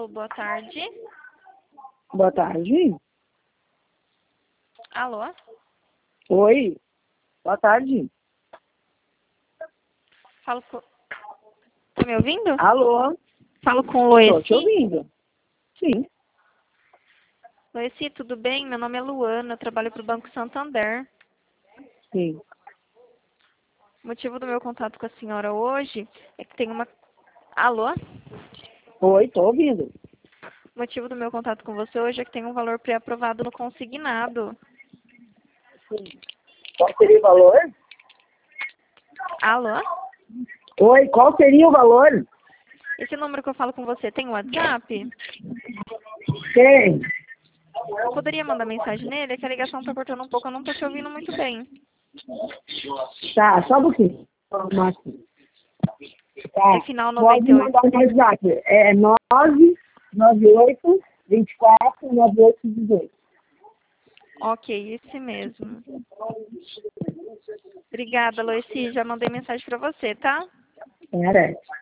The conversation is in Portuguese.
Alô, boa tarde. Boa tarde. Alô? Oi. Boa tarde. Falo com... Tá me ouvindo? Alô. Falo com o Estou te Loeci. ouvindo. Sim. Loeci, tudo bem? Meu nome é Luana, eu trabalho para o Banco Santander. Sim. O motivo do meu contato com a senhora hoje é que tem uma... Alô? Oi, estou ouvindo. O motivo do meu contato com você hoje é que tem um valor pré-aprovado no consignado. Qual seria o valor? Alô? Oi, qual seria o valor? Esse número que eu falo com você tem WhatsApp? Tem. Eu poderia mandar mensagem nele? É que a ligação tá cortando um pouco, eu não tô te ouvindo muito bem. Tá, só um pouquinho. Márcio. Tá. É final Pode 98. mandar no WhatsApp. É 998-24-9818. Ok, esse mesmo. Obrigada, Loeci. Já mandei mensagem para você, tá? Parece.